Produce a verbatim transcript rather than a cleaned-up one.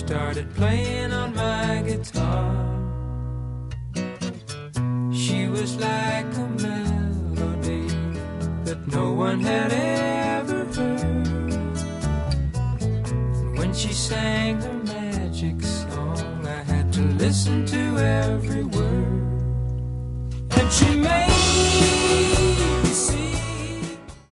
started playing on my guitar. She was like a melody that no one had ever heard. When she sang her magic song, I had to listen to every word.